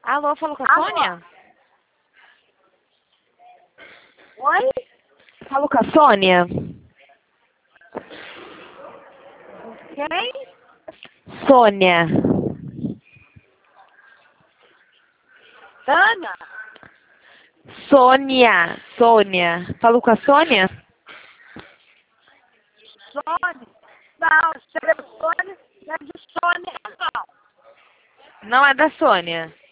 Alô, falou com a Alô? Sônia? Oi? Falou com a Sônia? Quem? Sônia. Ana? Sônia. Falou com a Sônia? Sônia? Não, esse telefone não é de Sônia, não. Não é da Sônia.